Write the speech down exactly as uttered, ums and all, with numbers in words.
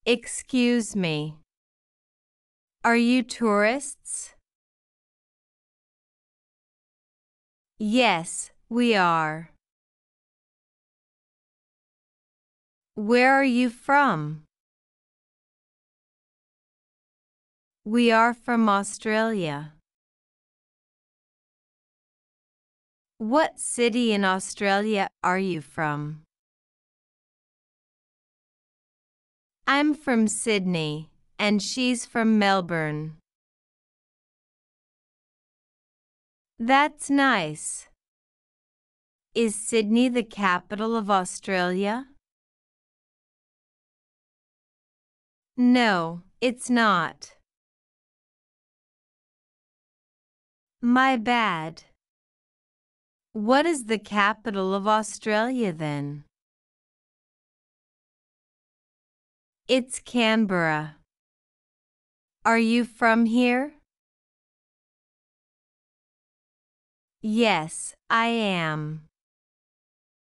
Excuse me. Are you tourists? Yes, we are. Where are you from? We are from Australia. What city in Australia are you from? I'm from Sydney, and she's from Melbourne. That's nice. Is Sydney the capital of Australia? No, it's not. My bad. What is the capital of Australia then? It's Canberra. Are you from here? Yes, I am.